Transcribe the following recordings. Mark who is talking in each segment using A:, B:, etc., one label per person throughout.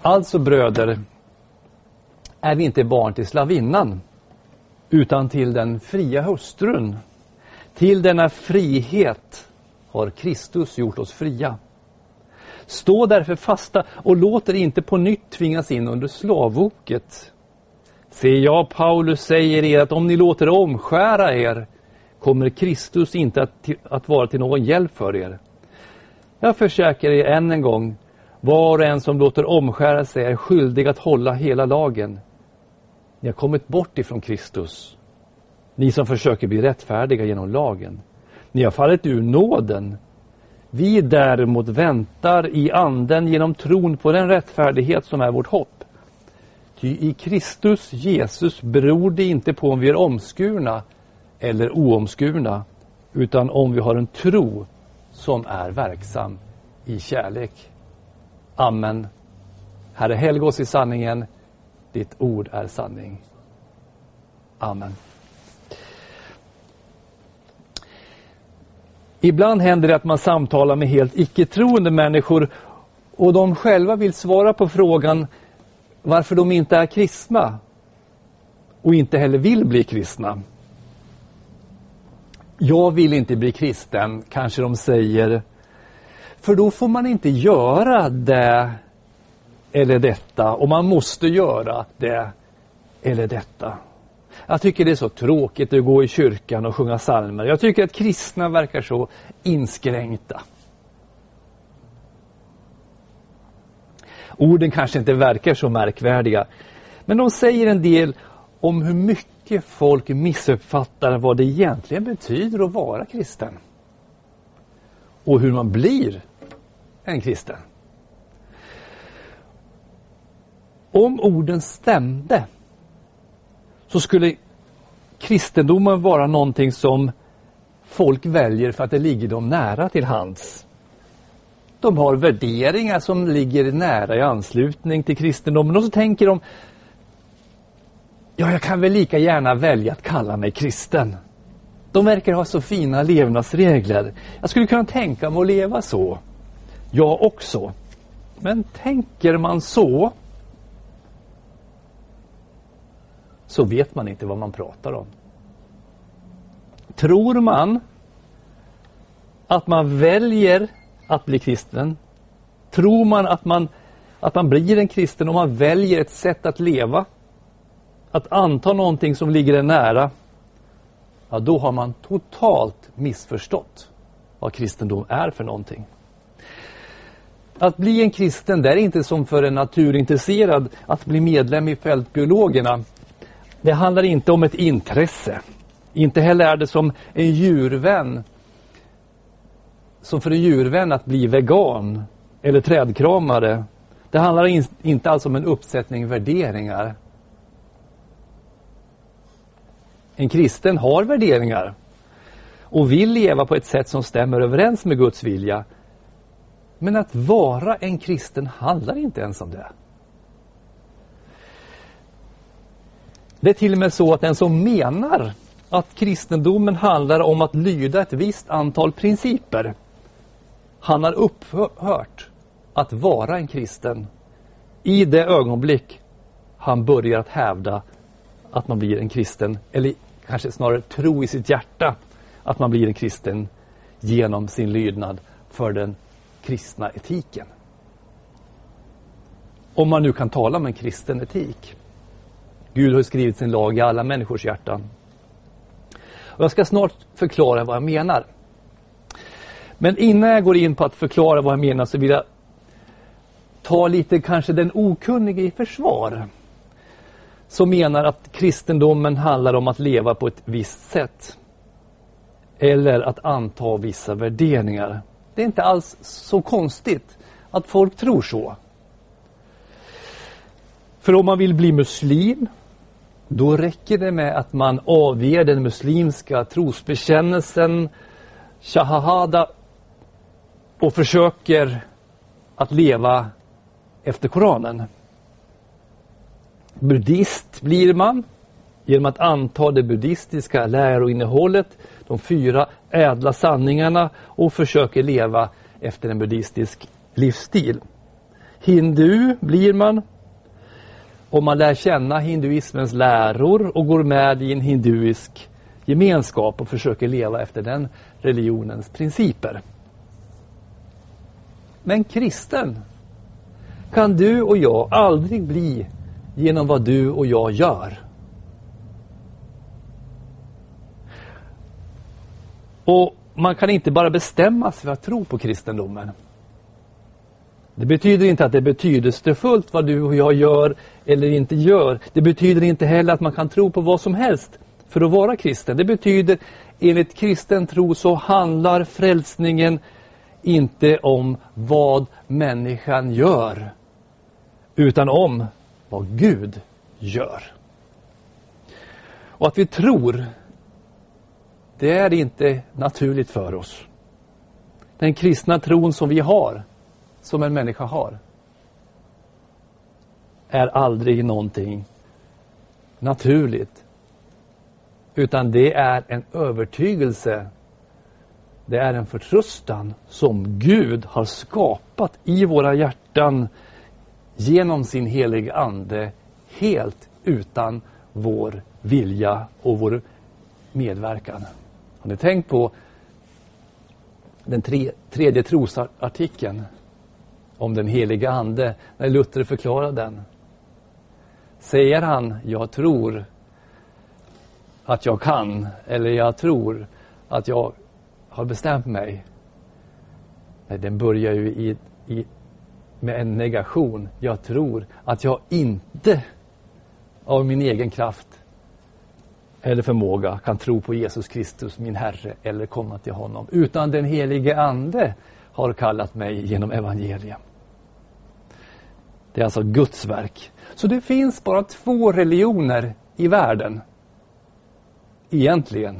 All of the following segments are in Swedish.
A: Alltså bröder, är vi inte barn till slavinnan, utan till den fria hustrun. Till denna frihet har Kristus gjort oss fria. Stå därför fasta och låt er inte på nytt tvingas in under slavoket. Se, jag, Paulus, säger er att om ni låter omskära er, kommer Kristus inte att vara till någon hjälp för er. Jag försäkrar er än en gång, var och en som låter omskära sig är skyldig att hålla hela lagen. Ni har kommit bort ifrån Kristus, ni som försöker bli rättfärdiga genom lagen. Ni har fallit ur nåden. Vi däremot väntar i anden genom tron på den rättfärdighet som är vårt hopp. Ty i Kristus Jesus beror det inte på om vi är omskurna eller oomskurna, utan om vi har en tro som är verksam i kärlek. Amen. Herre, helg oss i sanningen. Ditt ord är sanning. Amen. Ibland händer det att man samtalar med helt icke-troende människor och de själva vill svara på frågan varför de inte är kristna och inte heller vill bli kristna. Jag vill inte bli kristen, kanske de säger, för då får man inte göra det eller detta och man måste göra det eller detta. Jag tycker det är så tråkigt att gå i kyrkan och sjunga psalmer. Jag tycker att kristna verkar så inskränkta. Orden kanske inte verkar så märkvärdiga, men de säger en del om hur mycket folk missuppfattar vad det egentligen betyder att vara kristen. Och hur man blir en kristen. Om orden stämde så skulle kristendomen vara någonting som folk väljer för att det ligger dem nära till hands. De har värderingar som ligger nära i anslutning till kristendomen och så tänker de, ja, jag kan väl lika gärna välja att kalla mig kristen. De verkar ha så fina levnadsregler. Jag skulle kunna tänka mig att leva så. Jag också. Men tänker man så vet man inte vad man pratar om. Tror man att man väljer att bli kristen? Tror man att man blir en kristen om man väljer ett sätt att leva? Att anta någonting som ligger en nära? Ja, då har man totalt missförstått vad kristendom är för någonting. Att bli en kristen, det är inte som för en naturintresserad att bli medlem i fältbiologerna. Det handlar inte om ett intresse. Inte heller är det som en djurvän. Som för en djurvän att bli vegan eller trädkramare. Det handlar inte alls om en uppsättning värderingar. En kristen har värderingar och vill leva på ett sätt som stämmer överens med Guds vilja. Men att vara en kristen handlar inte ens om det. Det är till och med så att den som menar att kristendomen handlar om att lyda ett visst antal principer, han har upphört att vara en kristen i det ögonblick han börjar att hävda att man blir en kristen, eller kanske snarare tro i sitt hjärta att man blir en kristen genom sin lydnad för den kristna etiken. Om man nu kan tala om en kristen etik. Gud har skrivit sin lag i alla människors hjärtan. Och jag ska snart förklara vad jag menar. Men innan jag går in på att förklara vad jag menar så vill jag ta lite kanske den okunnige i försvar. Som menar att kristendomen handlar om att leva på ett visst sätt. Eller att anta vissa värderingar. Det är inte alls så konstigt att folk tror så. För om man vill bli muslim, då räcker det med att man avger den muslimska trosbekännelsen, shahada, och försöker att leva efter Koranen. Buddhist blir man genom att anta det buddhistiska läroinnehållet, de 4 ädla sanningarna och försöker leva efter en buddhistisk livsstil. Hindu blir man om man lär känna hinduismens läror och går med i en hinduisk gemenskap och försöker leva efter den religionens principer. Men kristen kan du och jag aldrig bli genom vad du och jag gör. Och man kan inte bara bestämma sig för att tro på kristendomen. Det betyder inte att det är betydelsefullt vad du och jag gör eller inte gör. Det betyder inte heller att man kan tro på vad som helst för att vara kristen. Det betyder enligt kristen tro så handlar frälsningen inte om vad människan gör, utan om vad Gud gör. Och att vi tror, det är inte naturligt för oss. Den kristna tron som vi har, som en människa har, är aldrig någonting naturligt. Utan det är en övertygelse. Det är en förtröstan som Gud har skapat i våra hjärtan genom sin heliga ande, helt utan vår vilja och vår medverkan. Har ni tänkt på den tredje trosartikeln om den heliga ande, när Luther förklarar den? Säger han, jag tror att jag kan, eller jag tror att jag har bestämt mig? Nej, den börjar ju med en negation. Jag tror att jag inte av min egen kraft eller förmåga kan tro på Jesus Kristus, min Herre, eller komma till honom. Utan den helige ande har kallat mig genom evangelium. Det är alltså Guds verk. Så det finns bara 2 religioner i världen. Egentligen.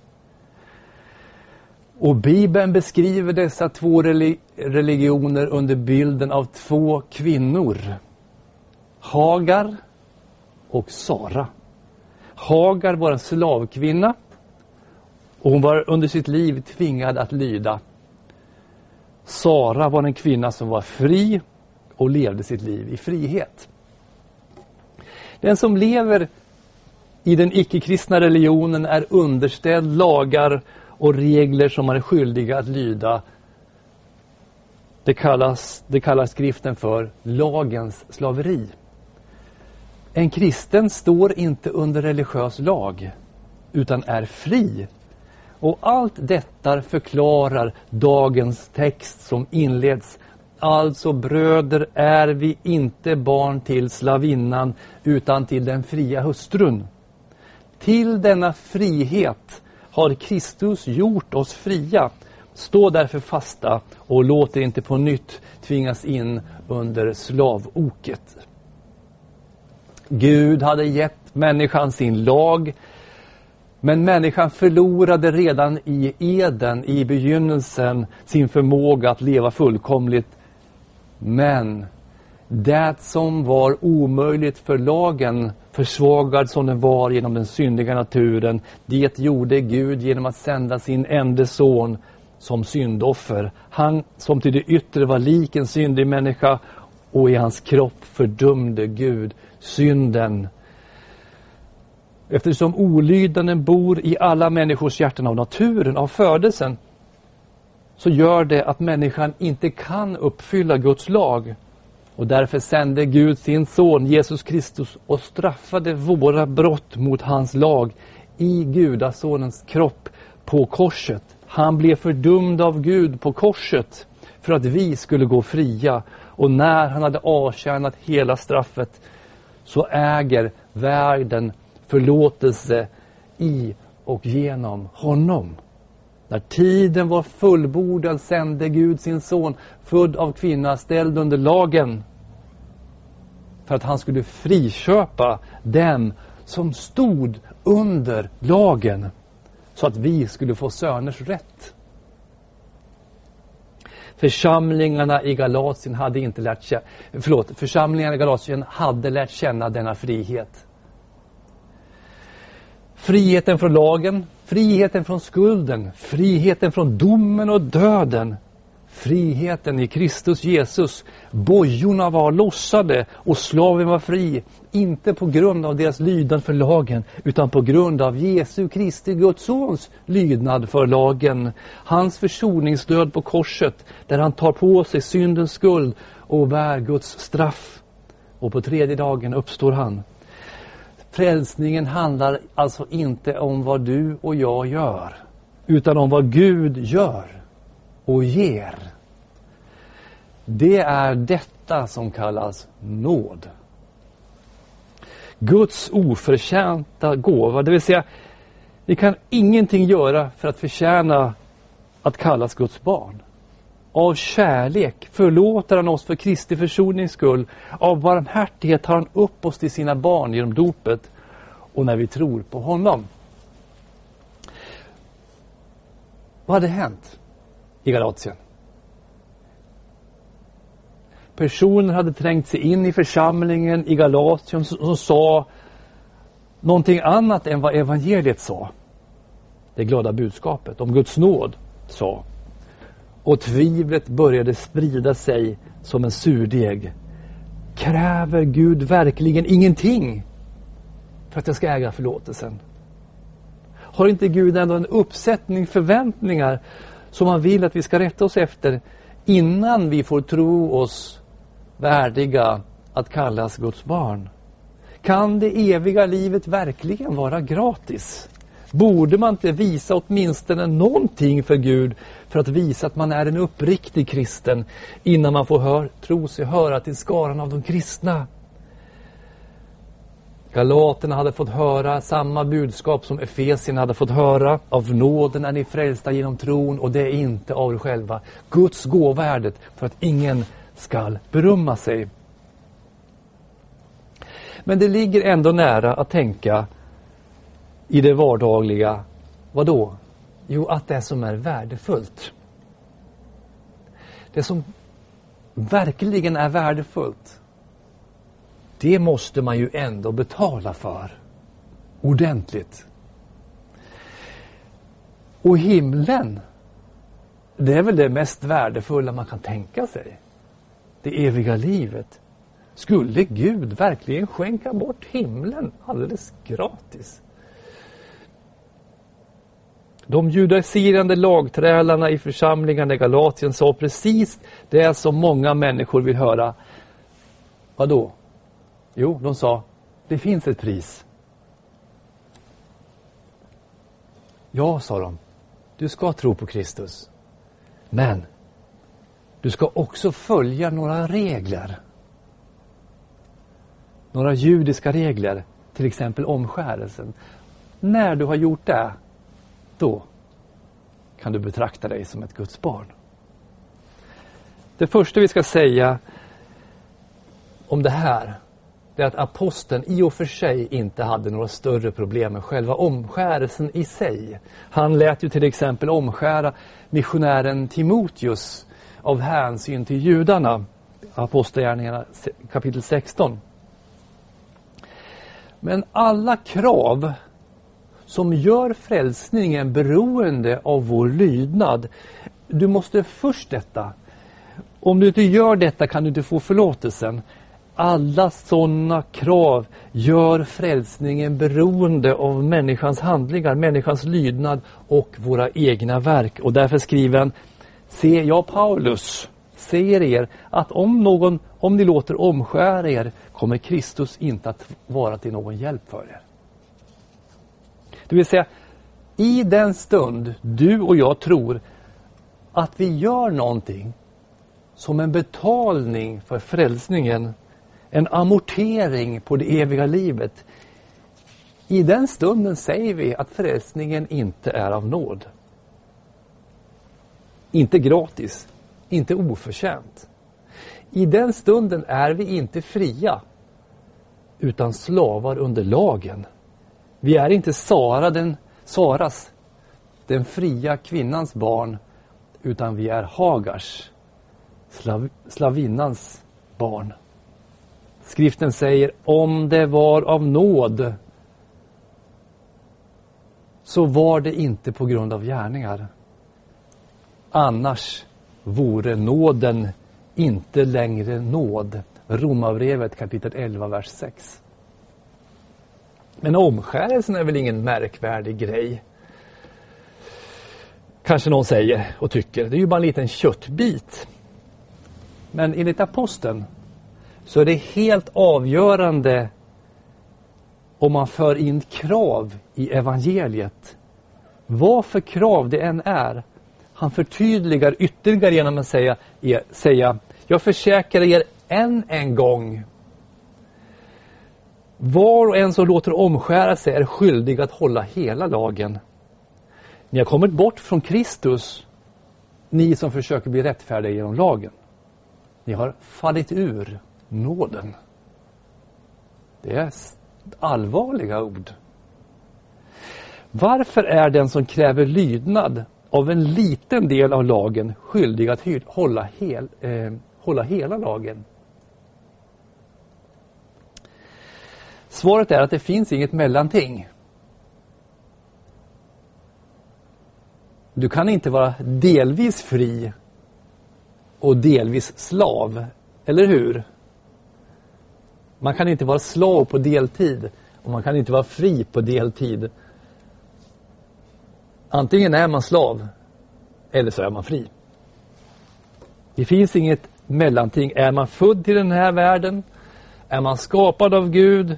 A: Och Bibeln beskriver dessa 2 religioner under bilden av 2 kvinnor. Hagar och Sara. Hagar var en slavkvinna och hon var under sitt liv tvingad att lyda. Sara var en kvinna som var fri och levde sitt liv i frihet. Den som lever i den icke-kristna religionen är underställd lagar och regler som man är skyldiga att lyda. Det kallar skriften för lagens slaveri. En kristen står inte under religiös lag, utan är fri. Och allt detta förklarar dagens text som inleds. Alltså bröder, är vi inte barn till slavinnan, utan till den fria hustrun. Till denna frihet har Kristus gjort oss fria. Stå därför fasta och låt er inte på nytt tvingas in under slavoket. Gud hade gett människan sin lag, men människan förlorade redan i Eden, i begynnelsen, sin förmåga att leva fullkomligt. Men det som var omöjligt för lagen, försvagad som den var genom den syndiga naturen, det gjorde Gud genom att sända sin enda son som syndoffer. Han som till det yttre var lik en syndig människa, och i hans kropp fördömde Gud synden. Eftersom olydnaden bor i alla människors hjärtan av naturen, av födelsen, så gör det att människan inte kan uppfylla Guds lag. Och därför sände Gud sin son Jesus Kristus och straffade våra brott mot hans lag i Gudasonens kropp på korset. Han blev fördömd av Gud på korset för att vi skulle gå fria. Och när han hade avtjänat hela straffet så äger världen förlåtelse i och genom honom. När tiden var fullbordad sände Gud sin son, född av kvinna, ställd under lagen, för att han skulle friköpa dem som stod under lagen, så att vi skulle få söners rätt. Församlingarna i Galatien hade lärt känna denna frihet. Friheten från lagen, friheten från skulden, friheten från domen och döden, Friheten i Kristus Jesus. Bojorna var lossade och slaven var fri. Inte på grund av deras lydnad för lagen, utan på grund av Jesu Kristi Guds sons lydnad för lagen. Hans försoningsdöd på korset, där han tar på sig syndens skuld och bär Guds straff. Och på tredje dagen uppstår han. Frälsningen handlar alltså inte om vad du och jag gör, utan om vad Gud gör och ger. Det är detta som kallas nåd. Guds oförtjänta gåva, det vill säga vi kan ingenting göra för att förtjäna att kallas Guds barn. Av kärlek förlåter han oss för Kristi försonings skull. Av barmhärtighet tar han upp oss till sina barn genom dopet och när vi tror på honom. Vad hade hänt i Galatien? Personer hade trängt sig in i församlingen i Galatien som sa någonting annat än vad evangeliet sa. Det glada budskapet om Guds nåd sa. Och tvivlet började sprida sig som en surdeg. Kräver Gud verkligen ingenting för att jag ska äga förlåtelsen? Har inte Gud ändå en uppsättning förväntningar som han vill att vi ska rätta oss efter innan vi får tro oss värdiga att kallas Guds barn? Kan det eviga livet verkligen vara gratis? Borde man inte visa åtminstone någonting för Gud för att visa att man är en uppriktig kristen innan man får tro sig höra till skaran av de kristna? Galaterna hade fått höra samma budskap som Efesierna hade fått höra. Av nåden är ni frälsta genom tron och det är inte av er själva. Guds gåva är det för att ingen skall berömma sig. Men det ligger ändå nära att tänka i det vardagliga. Vad då? Jo, att det som är värdefullt. Det som verkligen är värdefullt, det måste man ju ändå betala för. Ordentligt. Och himlen, det är väl det mest värdefulla man kan tänka sig. Det eviga livet. Skulle Gud verkligen skänka bort himlen alldeles gratis? De judaiserande lagträlarna i församlingen i Galatien sa precis det som många människor vill höra. Vad då? Jo, de sa, det finns ett pris. Ja, sa de, du ska tro på Kristus. Men du ska också följa några regler. Några judiska regler, till exempel omskärelsen. När du har gjort det, då kan du betrakta dig som ett Guds barn. Det första vi ska säga om det här, det är att aposteln i och för sig inte hade några större problem med själva omskärelsen i sig. Han lät ju till exempel omskära missionären Timoteus av hänsyn till judarna. Apostlagärningarna kapitel 16. Men alla krav som gör frälsningen beroende av vår lydnad. Du måste först detta. Om du inte gör detta kan du inte få förlåtelsen. Alla sådana krav gör frälsningen beroende av människans handlingar, människans lydnad och våra egna verk. Och därför skriver han, se jag Paulus säger er att om ni låter omskära er kommer Kristus inte att vara till någon hjälp för er. Det vill säga, i den stund du och jag tror att vi gör någonting som en betalning för frälsningen, en amortering på det eviga livet. I den stunden säger vi att frälsningen inte är av nåd. Inte gratis, inte oförtjänt. I den stunden är vi inte fria, utan slavar under lagen. Vi är inte Saras, den fria kvinnans barn, utan vi är Hagars, slavinnans barn. Skriften säger, om det var av nåd så var det inte på grund av gärningar. Annars vore nåden inte längre nåd. Romarbrevet kapitel 11, vers 6. Men omskärelsen är väl ingen märkvärdig grej? Kanske någon säger och tycker. Det är ju bara en liten köttbit. Men enligt aposteln så är det helt avgörande om man för in krav i evangeliet. Vad för krav det än är. Han förtydligar ytterligare genom att säga jag försäkrar er än en gång. Var och en som låter omskära sig är skyldig att hålla hela lagen. Ni har kommit bort från Kristus, ni som försöker bli rättfärdiga genom lagen. Ni har fallit ur nåden. Det är allvarliga ord. Varför är den som kräver lydnad av en liten del av lagen skyldig att hålla hela lagen? Svaret är att det finns inget mellanting. Du kan inte vara delvis fri och delvis slav, eller hur? Man kan inte vara slav på deltid och man kan inte vara fri på deltid. Antingen är man slav eller så är man fri. Det finns inget mellanting. Är man född till den här världen? Är man skapad av Gud?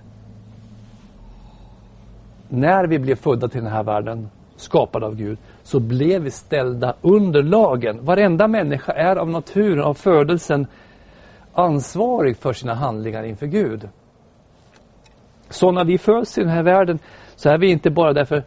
A: När vi blev födda till den här världen, skapad av Gud, så blev vi ställda under lagen. Varenda människa är av naturen, av födelsen, ansvarig för sina handlingar inför Gud. Så när vi föds i den här världen så är vi inte bara därför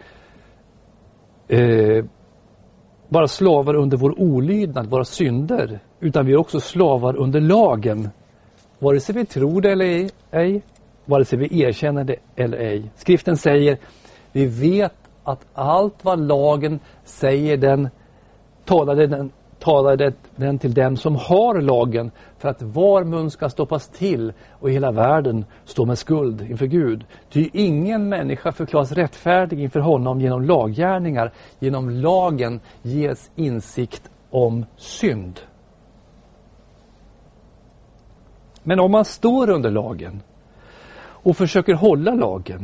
A: bara slavar under vår olydnad, våra synder, utan vi är också slavar under lagen. Vare sig vi tror det eller ej, vare sig vi erkänner det eller ej. Skriften säger, vi vet att allt vad lagen säger talade den till dem som har lagen, för att var mun ska stoppas till och hela världen står med skuld inför Gud. Ty ingen människa förklaras rättfärdig inför honom genom laggärningar. Genom lagen ges insikt om synd. Men om man står under lagen och försöker hålla lagen,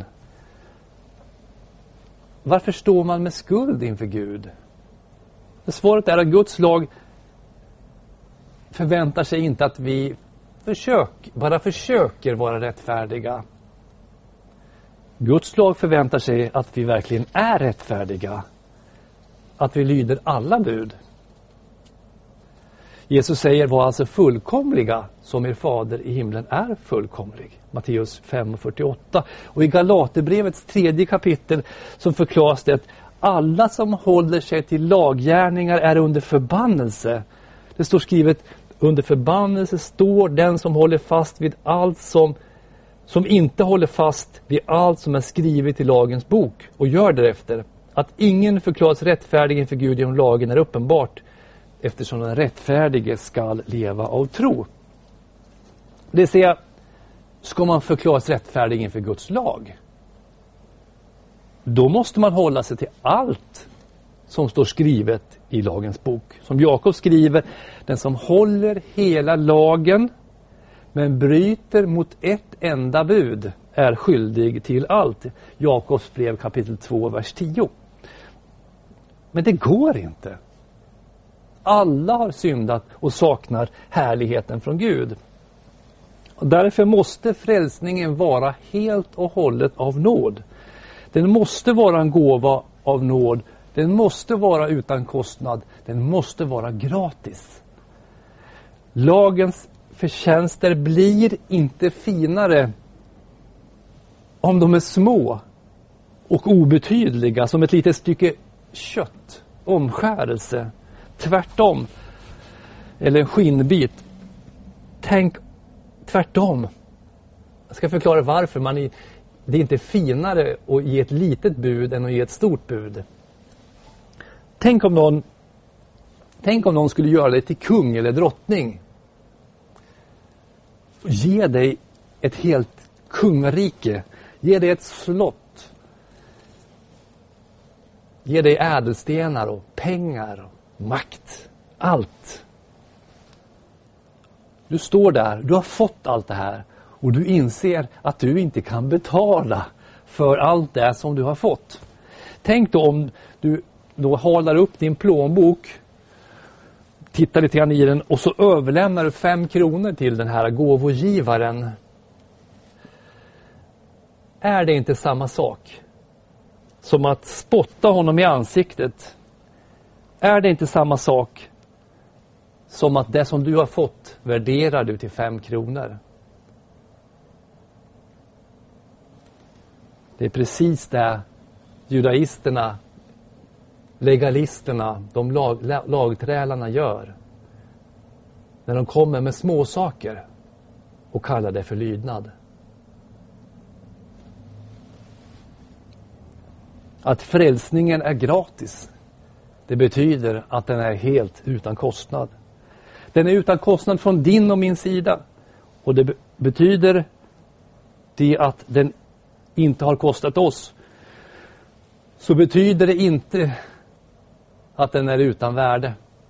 A: varför står man med skuld inför Gud? Svaret är att Guds lag förväntar sig inte att vi bara försöker vara rättfärdiga. Guds lag förväntar sig att vi verkligen är rättfärdiga. Att vi lyder alla bud. Jesus säger, var alltså fullkomliga som er fader i himlen är fullkomlig. Matteus 5:48. Och i Galaterbrevets 3:e kapitel så förklaras det att alla som håller sig till laggärningar är under förbannelse. Det står skrivet, under förbannelse står den som håller fast vid allt som inte håller fast vid allt som är skrivet i lagens bok och gör därefter. Att ingen förklaras rättfärdig inför Gud genom lagen är uppenbart, eftersom den rättfärdige skall leva av tro. Det vill säga, ska man förklaras rättfärdig inför Guds lag, då måste man hålla sig till allt som står skrivet i lagens bok. Som Jakob skriver, den som håller hela lagen men bryter mot ett enda bud är skyldig till allt. Jakobs brev kapitel 2, vers 10. Men det går inte. Alla har syndat och saknar härligheten från Gud. Och därför måste frälsningen vara helt och hållet av nåd. Den måste vara en gåva av nåd. Den måste vara utan kostnad. Den måste vara gratis. Lagens förtjänster blir inte finare om de är små och obetydliga som ett litet stycke kött, omskärelse. Tvärtom. Eller en skinnbit. Tänk tvärtom. Jag ska förklara varför det är inte finare att ge ett litet bud än att ge ett stort bud. Tänk om någon skulle göra dig till kung eller drottning. Ge dig ett helt kungarike. Ge dig ett slott. Ge dig ädelstenar och pengar och makt. Allt. Du står där, du har fått allt det här och du inser att du inte kan betala för allt det som du har fått. Tänk då om du då håller upp din plånbok, tittar lite grann i den och så överlämnar du 5 kronor till den här gåvogivaren. Är det inte samma sak som att spotta honom i ansiktet? Är det inte samma sak som att det som du har fått värderar du till 5 kronor? Det är precis det judaisterna, legalisterna, de lagträlarna gör. När de kommer med små saker och kallar det för lydnad. Att frälsningen är gratis, det betyder att den är helt utan kostnad. Den är utan kostnad från din och min sida. Och det betyder det att den inte har kostat oss. Så betyder det inte att den är utan värde.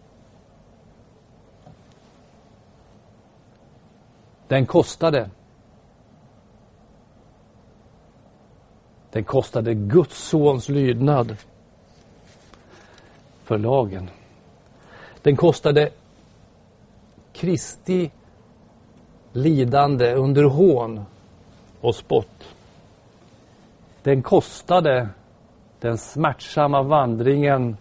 A: Den kostade. Den kostade Guds sons lydnad för lagen. Den kostade Kristi lidande under hån och spott. Den kostade den smärtsamma vandringen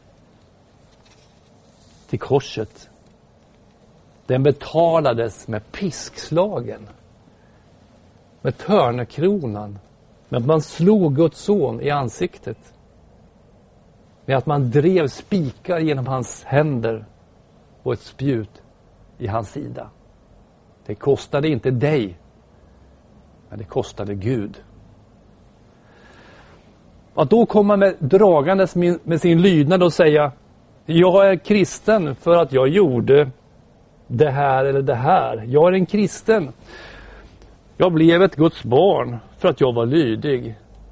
A: till korset. Den betalades med piskslagen, med törnekronan, med att man slog Guds son i ansiktet, med att man drev spikar genom hans händer och ett spjut i hans sida. Det kostade inte dig, men det kostade Gud. Att då komma med dragandes med sin lydnad och säga: jag är kristen för att jag gjorde det här eller det här. Jag är en kristen. Jag blev ett Guds barn för att jag var lydig.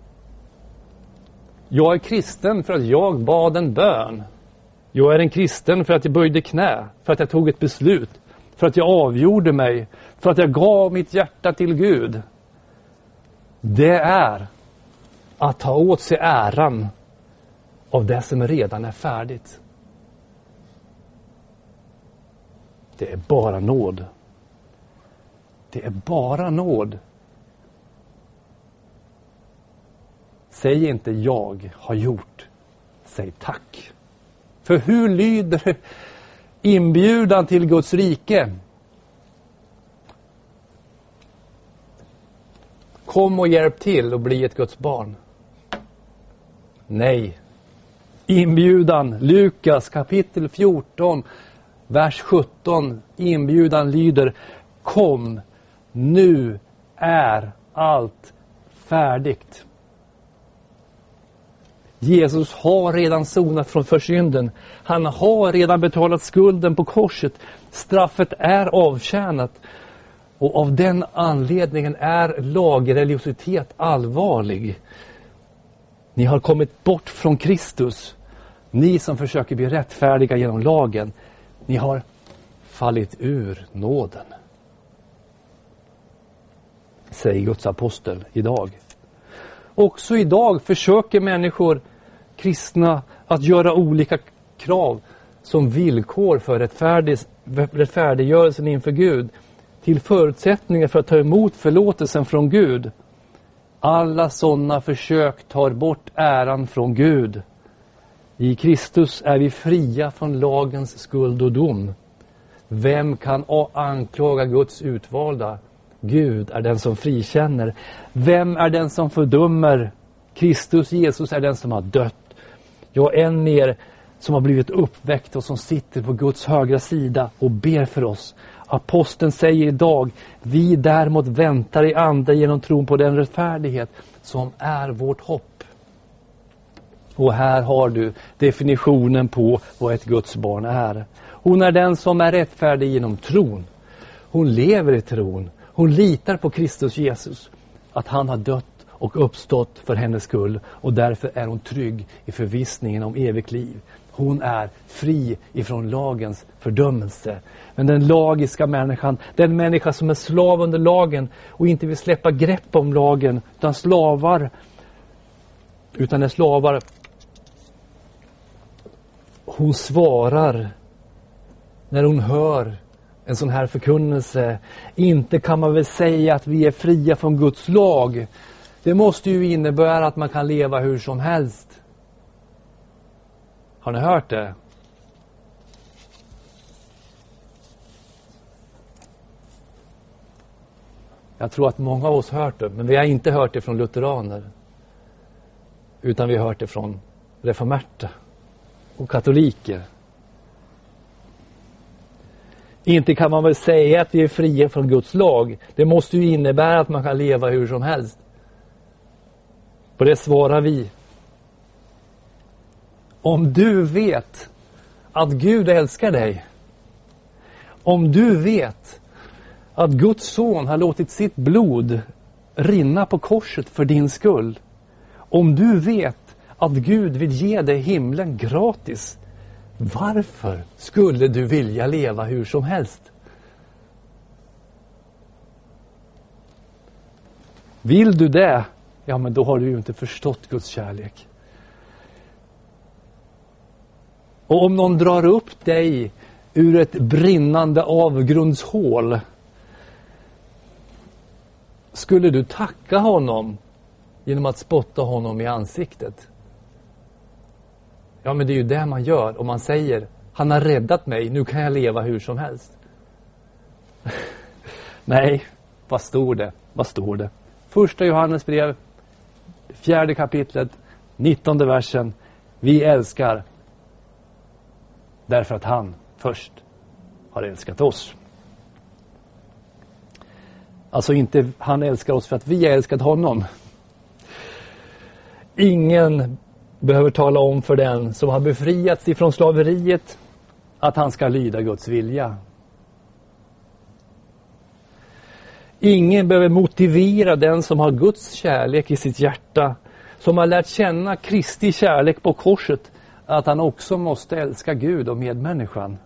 A: Jag är kristen för att jag bad en bön. Jag är en kristen för att jag böjde knä, för att jag tog ett beslut, för att jag avgjorde mig, för att jag gav mitt hjärta till Gud. Det är att ta åt sig äran av det som redan är färdigt. Det är bara nåd. Det är bara nåd. Säg inte jag har gjort. Säg tack. För hur lyder inbjudan till Guds rike? Kom och hjälp till och bli ett Guds barn. Nej. Inbjudan, Lukas kapitel 14, vers 17. Inbjudan lyder: kom, nu är allt färdigt. Jesus har redan sonat för synden. Han har redan betalat skulden på korset. Straffet är avtjänat. Och av den anledningen är lagreligiositet allvarlig. Ni har kommit bort från Kristus. Ni som försöker bli rättfärdiga genom lagen. Ni har fallit ur nåden. Säger Guds apostel idag. Också idag försöker människor, kristna, att göra olika krav som villkor för rättfärdiggörelsen inför Gud, till förutsättningar för att ta emot förlåtelsen från Gud. Alla sådana försök tar bort äran från Gud. I Kristus är vi fria från lagens skuld och dom. Vem kan anklaga Guds utvalda? Gud är den som frikänner. Vem är den som fördömer? Kristus Jesus är den som har dött. Ja, än mer, som har blivit uppväckt och som sitter på Guds högra sida och ber för oss. Aposteln säger idag: vi däremot väntar i ande genom tron på den rättfärdighet som är vårt hopp. Och här har du definitionen på vad ett Guds barn är. Hon är den som är rättfärdig genom tron. Hon lever i tron. Hon litar på Kristus Jesus, att han har dött och uppstått för hennes skull, och därför är hon trygg i förvissningen om evigt liv. Hon är fri ifrån lagens fördömelse. Men den lagiska människan, den människa som är slav under lagen och inte vill släppa grepp om lagen, utan är slavar. Hon svarar när hon hör en sån här förkunnelse: inte kan man väl säga att vi är fria från Guds lag. Det måste ju innebära att man kan leva hur som helst. Har ni hört det? Jag tror att många av oss har hört det, men vi har inte hört det från lutheraner. Utan vi har hört det från reformerta och katoliker. Inte kan man väl säga att vi är fria från Guds lag. Det måste ju innebära att man kan leva hur som helst. På det svarar vi: om du vet att Gud älskar dig, om du vet att Guds son har låtit sitt blod rinna på korset för din skull, om du vet att Gud vill ge dig himlen gratis, varför skulle du vilja leva hur som helst? Vill du det? Ja, men då har du ju inte förstått Guds kärlek. Och om någon drar upp dig ur ett brinnande avgrundshål, skulle du tacka honom genom att spotta honom i ansiktet? Ja, men det är ju det man gör om man säger: han har räddat mig, nu kan jag leva hur som helst. Nej, vad står det? Vad står det? 1 Johannes brev, 4 kapitlet, 19 versen. Vi älskar därför att han först har älskat oss. Alltså inte han älskar oss för att vi har älskat honom. Ingen behöver tala om för den som har befriats ifrån slaveriet att han ska lyda Guds vilja. Ingen behöver motivera den som har Guds kärlek i sitt hjärta, som har lärt känna Kristi kärlek på korset, att han också måste älska Gud och medmänniskan.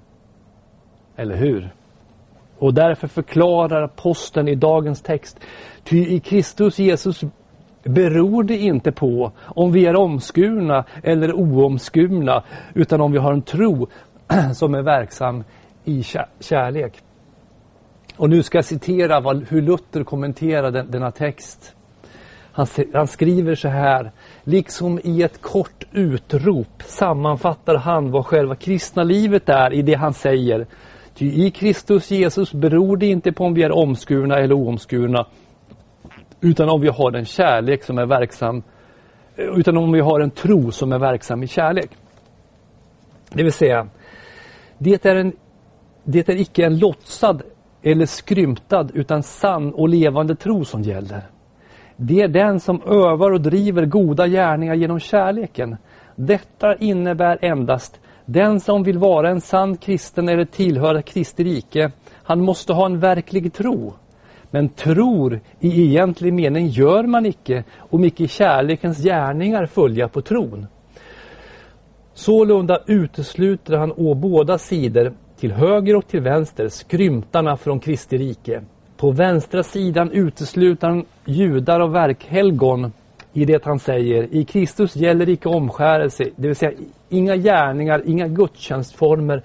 A: Eller hur? Och därför förklarar aposteln i dagens text: ty i Kristus Jesus beror det inte på om vi är omskurna eller oomskurna, utan om vi har en tro som är verksam i kärlek. Och nu ska jag citera hur Luther kommenterar denna text. Han skriver så här: liksom i ett kort utrop sammanfattar han vad själva kristna livet är i det han säger: ty i Kristus Jesus beror det inte på om vi är omskurna eller oomskurna, utan om vi har en kärlek som är verksam, utan om vi har en tro som är verksam i kärlek. Det vill säga, det är icke en låtsad eller skrymtad, utan sann och levande tro som gäller. Det är den som övar och driver goda gärningar genom kärleken. Detta innebär endast: den som vill vara en sann kristen eller tillhöra Kristi rike, han måste ha en verklig tro. Men tror i egentlig mening gör man icke, om icke kärlekens gärningar följa på tron. Sålunda utesluter han å båda sidor, till höger och till vänster, skrymtarna från Kristi rike. På vänstra sidan utesluter han judar och verkhelgon i det han säger: i Kristus gäller icke omskärelse, det vill säga inga gärningar, inga gudstjänstformer,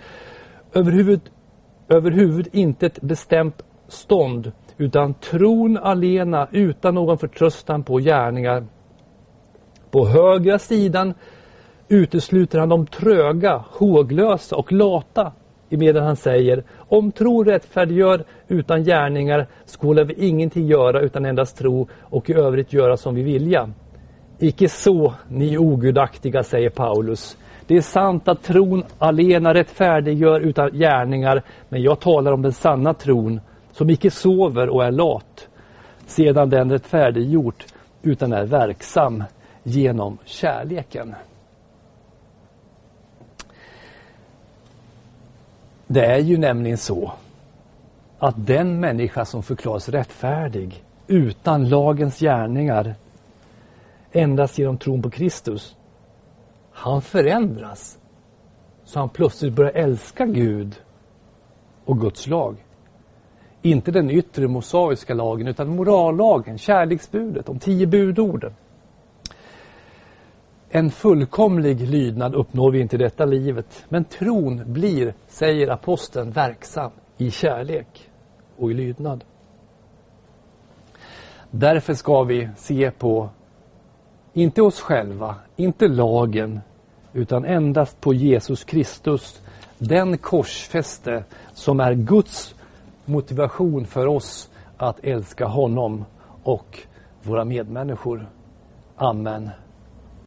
A: överhuvud inte ett bestämt stånd, utan tron alena utan någon förtröstan på gärningar. På högra sidan utesluter han de tröga, håglösa och lata, medan han säger: om tro rättfärdiggör utan gärningar, skulle vi ingenting göra utan endast tro, och i övrigt göra som vi vilja. Icke så, ni ogudaktiga, säger Paulus. Det är sant att tron alena rättfärdiggör utan gärningar, men jag talar om den sanna tron, som icke sover och är lat, sedan den rättfärdiggjort, utan är verksam genom kärleken. Det är ju nämligen så att den människa som förklaras rättfärdig utan lagens gärningar, endast genom tron på Kristus, han förändras så han plötsligt börjar älska Gud och Guds lag. Inte den yttre mosaiska lagen utan morallagen, kärleksbudet, de 10 budorden. En fullkomlig lydnad uppnår vi inte i detta livet, men tron blir, säger aposteln, verksam i kärlek och i lydnad. Därför ska vi se på, inte oss själva, inte lagen, utan endast på Jesus Kristus, den korsfäste som är Guds motivation för oss att älska honom och våra medmänniskor. Amen.